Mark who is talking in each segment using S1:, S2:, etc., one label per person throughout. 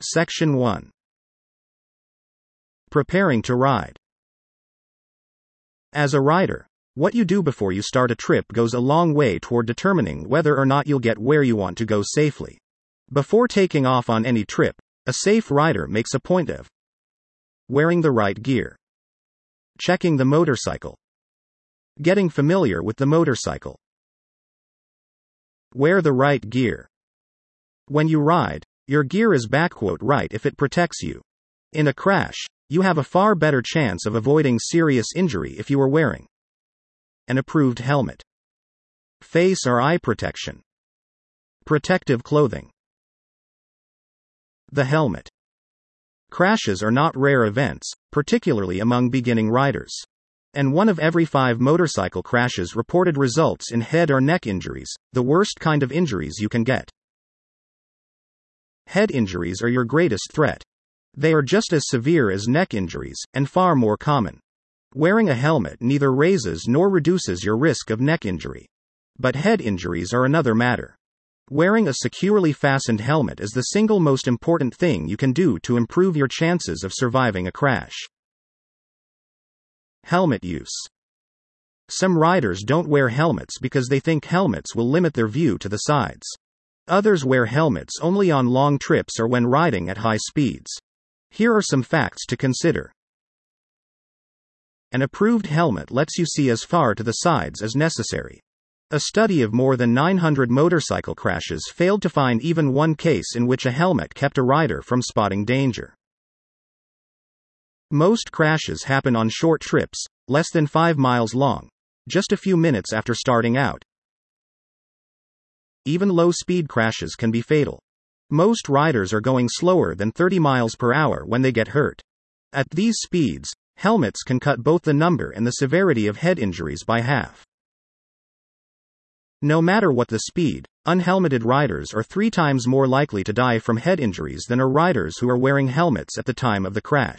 S1: Section 1. Preparing to ride. As a rider, what you do before you start a trip goes a long way toward determining whether or not you'll get where you want to go safely. Before taking off on any trip, a safe rider makes a point of wearing the right gear, checking the motorcycle, getting familiar with the motorcycle. Wear the right gear. When you ride, your gear is "right" if it protects you. In a crash, you have a far better chance of avoiding serious injury if you are wearing an approved helmet, face or eye protection, protective clothing. The helmet. Crashes are not rare events, particularly among beginning riders. And 1 of every 5 motorcycle crashes reported results in head or neck injuries, the worst kind of injuries you can get. Head injuries are your greatest threat. They are just as severe as neck injuries, and far more common. Wearing a helmet neither raises nor reduces your risk of neck injury. But head injuries are another matter. Wearing a securely fastened helmet is the single most important thing you can do to improve your chances of surviving a crash. Helmet use. Some riders don't wear helmets because they think helmets will limit their view to the sides. Others wear helmets only on long trips or when riding at high speeds. Here are some facts to consider. An approved helmet lets you see as far to the sides as necessary. A study of more than 900 motorcycle crashes failed to find even one case in which a helmet kept a rider from spotting danger. Most crashes happen on short trips, less than 5 miles long, just a few minutes after starting out. Even low-speed crashes can be fatal. Most riders are going slower than 30 miles per hour when they get hurt. At these speeds, helmets can cut both the number and the severity of head injuries by half. No matter what the speed, unhelmeted riders are 3 times more likely to die from head injuries than are riders who are wearing helmets at the time of the crash.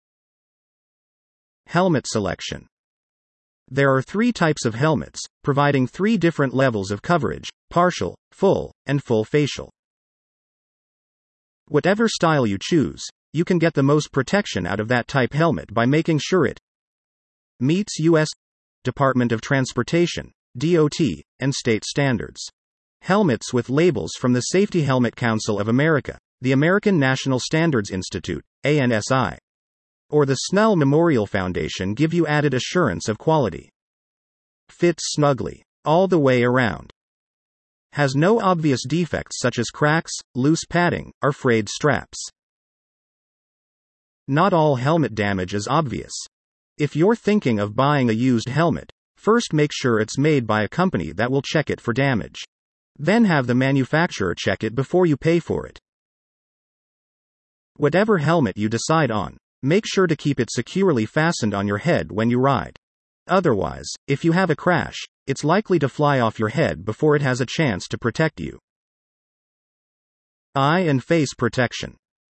S1: Helmet selection. There are 3 types of helmets, providing 3 different levels of coverage: partial, full, and full facial. Whatever style you choose, you can get the most protection out of that type helmet by making sure it meets U.S. Department of Transportation, DOT, and state standards. Helmets with labels from the Safety Helmet Council of America, the American National Standards Institute, ANSI, or the Snell Memorial Foundation give you added assurance of quality. Fits snugly all the way around. Has no obvious defects such as cracks, loose padding, or frayed straps. Not all helmet damage is obvious. If you're thinking of buying a used helmet, first make sure it's made by a company that will check it for damage. Then have the manufacturer check it before you pay for it. Whatever helmet you decide on, make sure to keep it securely fastened on your head when you ride. Otherwise, if you have a crash, it's likely to fly off your head before it has a chance to protect you. Eye and face protection.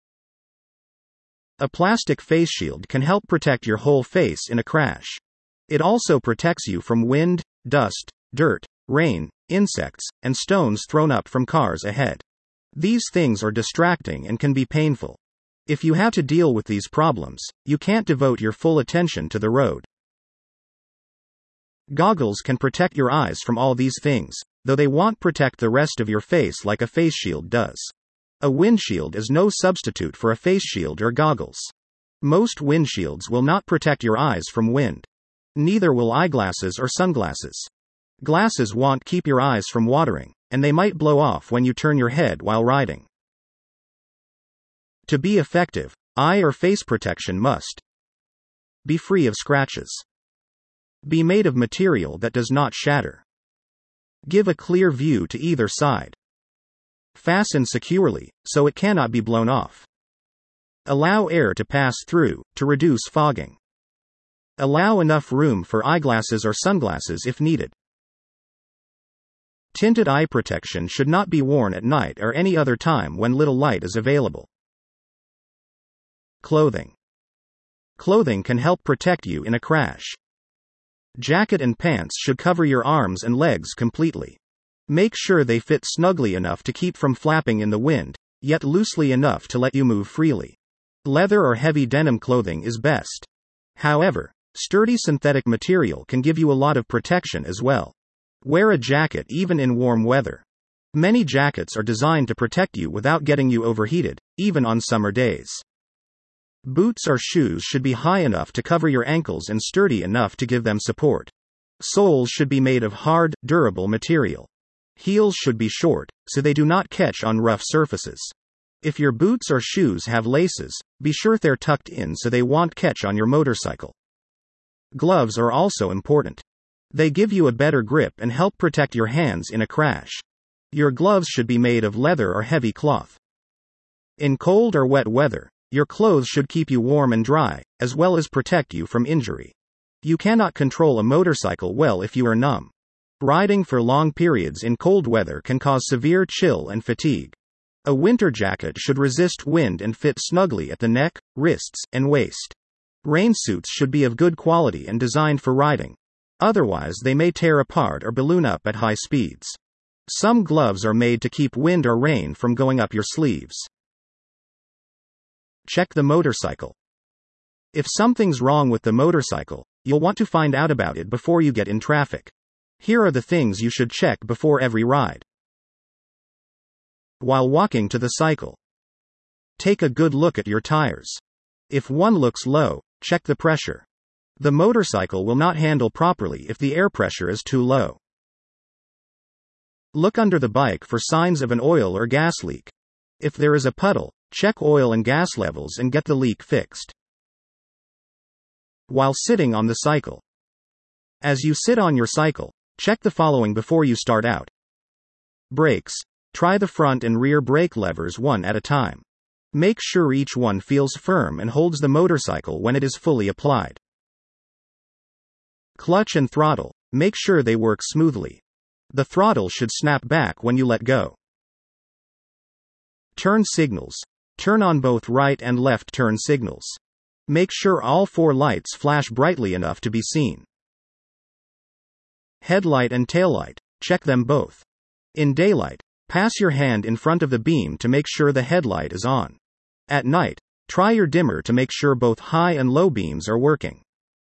S1: A plastic face shield can help protect your whole face in a crash. It also protects you from wind, dust, dirt, rain, insects, and stones thrown up from cars ahead. These things are distracting and can be painful. If you have to deal with these problems, you can't devote your full attention to the road. Goggles can protect your eyes from all these things, though they won't protect the rest of your face like a face shield does. A windshield is no substitute for a face shield or goggles. Most windshields will not protect your eyes from wind. Neither will eyeglasses or sunglasses. Glasses won't keep your eyes from watering, and they might blow off when you turn your head while riding. To be effective, eye or face protection must be free of scratches. Be made of material that does not shatter. Give a clear view to either side. Fasten securely, so it cannot be blown off. Allow air to pass through, to reduce fogging. Allow enough room for eyeglasses or sunglasses if needed. Tinted eye protection should not be worn at night or any other time when little light is available. Clothing. Clothing can help protect you in a crash. Jacket and pants should cover your arms and legs completely. Make sure they fit snugly enough to keep from flapping in the wind. yet loosely enough to let you move freely. Leather or heavy denim clothing is best. However, sturdy synthetic material can give you a lot of protection as well. Wear a jacket even in warm weather. Many jackets are designed to protect you without getting you overheated, even on summer days. Boots or shoes should be high enough to cover your ankles and sturdy enough to give them support. Soles should be made of hard, durable material. Heels should be short, so they do not catch on rough surfaces. If your boots or shoes have laces, be sure they're tucked in so they won't catch on your motorcycle. Gloves are also important. They give you a better grip and help protect your hands in a crash. Your gloves should be made of leather or heavy cloth. In cold or wet weather, your clothes should keep you warm and dry, as well as protect you from injury. You cannot control a motorcycle well if you are numb. Riding for long periods in cold weather can cause severe chill and fatigue. A winter jacket should resist wind and fit snugly at the neck, wrists, and waist. Rain suits should be of good quality and designed for riding. Otherwise, they may tear apart or balloon up at high speeds. Some gloves are made to keep wind or rain from going up your sleeves. Check the motorcycle. If something's wrong with the motorcycle, you'll want to find out about it before you get in traffic. Here are the things you should check before every ride. While walking to the cycle, take a good look at your tires. If one looks low, check the pressure. The motorcycle will not handle properly if the air pressure is too low. Look under the bike for signs of an oil or gas leak. If there is a puddle, check oil and gas levels and get the leak fixed. While sitting on the cycle. As you sit on your cycle, check the following before you start out. Brakes. Try the front and rear brake levers one at a time. Make sure each one feels firm and holds the motorcycle when it is fully applied. Clutch and throttle. Make sure they work smoothly. The throttle should snap back when you let go. Turn signals. Turn on both right and left turn signals. Make sure all 4 lights flash brightly enough to be seen. Headlight and taillight. Check them both. In daylight, pass your hand in front of the beam to make sure the headlight is on. At night, try your dimmer to make sure both high and low beams are working.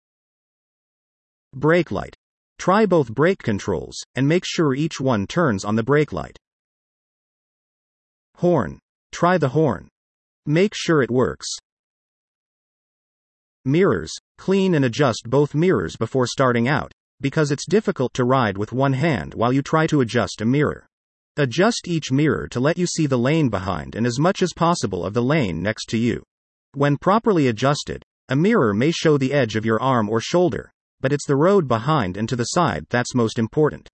S1: Brake light. Try both brake controls, and make sure each one turns on the brake light. Horn. Try the horn. Make sure it works. Mirrors. Clean and adjust both mirrors before starting out, because it's difficult to ride with one hand while you try to adjust a mirror. Adjust each mirror to let you see the lane behind and as much as possible of the lane next to you. When properly adjusted, a mirror may show the edge of your arm or shoulder, but it's the road behind and to the side that's most important.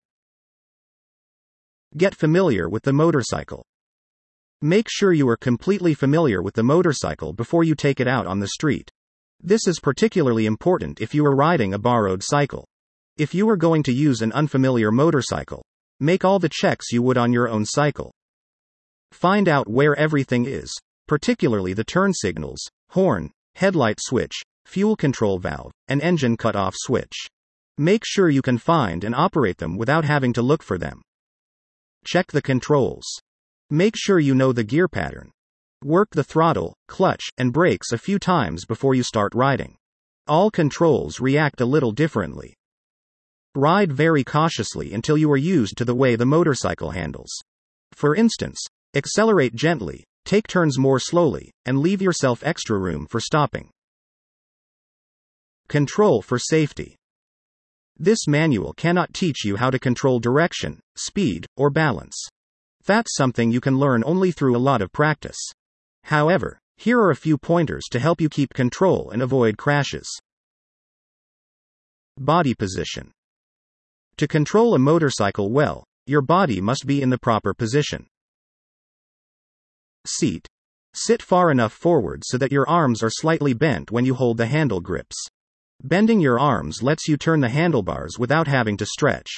S1: Get familiar with the motorcycle. Make sure you are completely familiar with the motorcycle before you take it out on the street. This is particularly important if you are riding a borrowed cycle. If you are going to use an unfamiliar motorcycle, make all the checks you would on your own cycle. Find out where everything is, particularly the turn signals, horn, headlight switch, fuel control valve, and engine cutoff switch. Make sure you can find and operate them without having to look for them. Check the controls. Make sure you know the gear pattern. Work the throttle, clutch, and brakes a few times before you start riding. All controls react a little differently. Ride very cautiously until you are used to the way the motorcycle handles. For instance, accelerate gently, take turns more slowly, and leave yourself extra room for stopping. Control for safety. This manual cannot teach you how to control direction, speed, or balance. That's something you can learn only through a lot of practice. However, here are a few pointers to help you keep control and avoid crashes. Body position. To control a motorcycle well, your body must be in the proper position. Seat. Sit far enough forward so that your arms are slightly bent when you hold the handle grips. Bending your arms lets you turn the handlebars without having to stretch.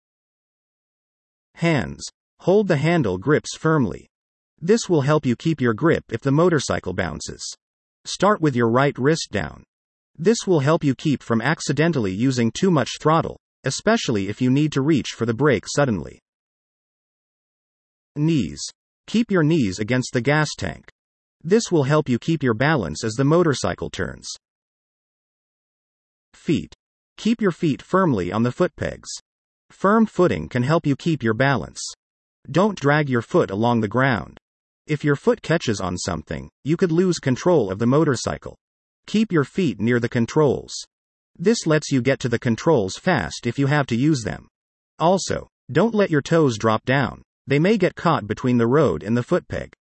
S1: Hands. Hold the handle grips firmly. This will help you keep your grip if the motorcycle bounces. Start with your right wrist down. This will help you keep from accidentally using too much throttle, especially if you need to reach for the brake suddenly. Knees. Keep your knees against the gas tank. This will help you keep your balance as the motorcycle turns. Feet. Keep your feet firmly on the foot pegs. Firm footing can help you keep your balance. Don't drag your foot along the ground. If your foot catches on something, you could lose control of the motorcycle. Keep your feet near the controls. This lets you get to the controls fast if you have to use them. Also, don't let your toes drop down. They may get caught between the road and the foot peg.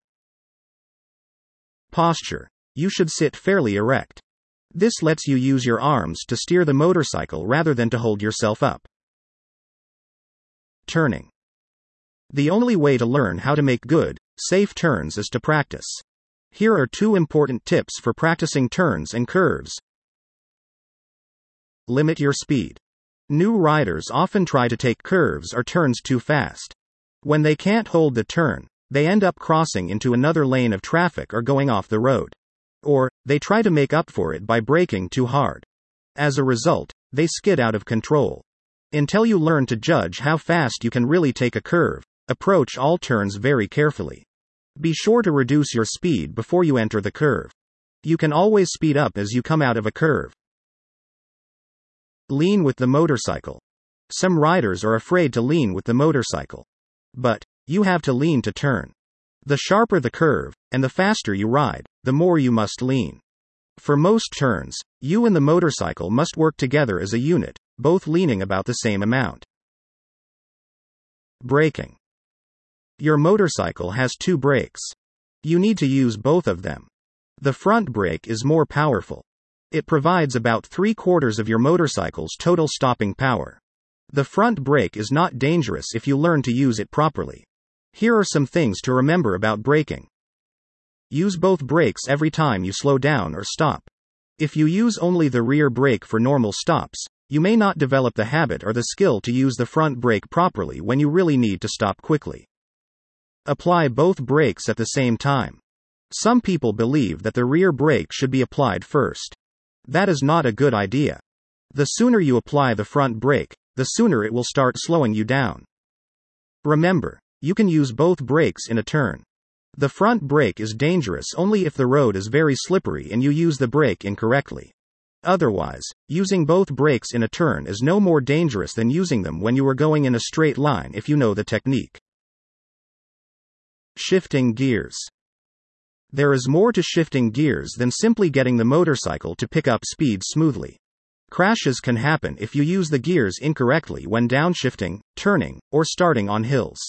S1: Posture. You should sit fairly erect. This lets you use your arms to steer the motorcycle rather than to hold yourself up. Turning. The only way to learn how to make good, safe turns is to practice. Here are 2 important tips for practicing turns and curves. Limit your speed. New riders often try to take curves or turns too fast. When they can't hold the turn, they end up crossing into another lane of traffic or going off the road. Or, they try to make up for it by braking too hard. As a result, they skid out of control. Until you learn to judge how fast you can really take a curve, approach all turns very carefully. Be sure to reduce your speed before you enter the curve. You can always speed up as you come out of a curve. Lean with the motorcycle. Some riders are afraid to lean with the motorcycle. But, you have to lean to turn. The sharper the curve, and the faster you ride, the more you must lean. For most turns, you and the motorcycle must work together as a unit, both leaning about the same amount. Braking. Your motorcycle has 2 brakes. You need to use both of them. The front brake is more powerful. It provides about 3/4 of your motorcycle's total stopping power. The front brake is not dangerous if you learn to use it properly. Here are some things to remember about braking. Use both brakes every time you slow down or stop. If you use only the rear brake for normal stops, you may not develop the habit or the skill to use the front brake properly when you really need to stop quickly. Apply both brakes at the same time. Some people believe that the rear brake should be applied first. That is not a good idea. The sooner you apply the front brake, the sooner it will start slowing you down. Remember, you can use both brakes in a turn. The front brake is dangerous only if the road is very slippery and you use the brake incorrectly. Otherwise, using both brakes in a turn is no more dangerous than using them when you are going in a straight line if you know the technique. Shifting gears. There is more to shifting gears than simply getting the motorcycle to pick up speed smoothly. Crashes can happen if you use the gears incorrectly when downshifting, turning, or starting on hills.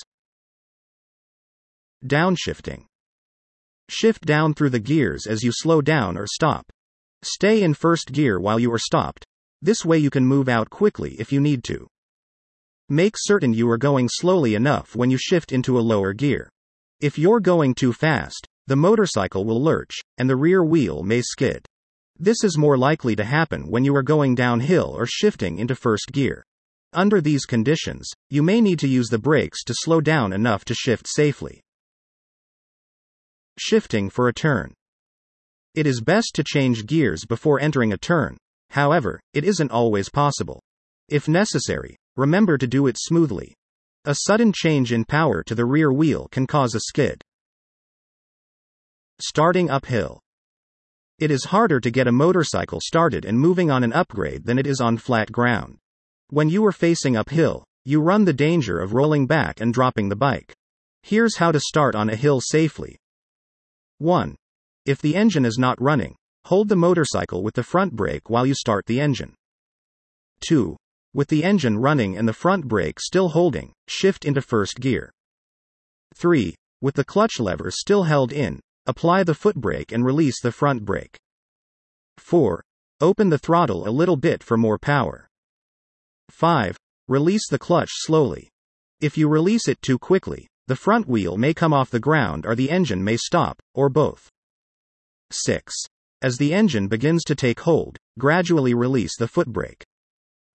S1: Downshifting. Shift down through the gears as you slow down or stop. Stay in first gear while you are stopped. This way you can move out quickly if you need to. Make certain you are going slowly enough when you shift into a lower gear. If you're going too fast, the motorcycle will lurch, and the rear wheel may skid. This is more likely to happen when you are going downhill or shifting into first gear. Under these conditions, you may need to use the brakes to slow down enough to shift safely. Shifting for a turn. It is best to change gears before entering a turn, however, it isn't always possible. If necessary, remember to do it smoothly. A sudden change in power to the rear wheel can cause a skid. Starting uphill. It is harder to get a motorcycle started and moving on an upgrade than it is on flat ground. When you are facing uphill, you run the danger of rolling back and dropping the bike. Here's how to start on a hill safely. 1. If the engine is not running, hold the motorcycle with the front brake while you start the engine. 2. With the engine running and the front brake still holding, shift into first gear. 3. With the clutch lever still held in, apply the foot brake and release the front brake. 4. Open the throttle a little bit for more power. 5. Release the clutch slowly. If you release it too quickly, the front wheel may come off the ground or the engine may stop, or both. 6. As the engine begins to take hold, gradually release the foot brake.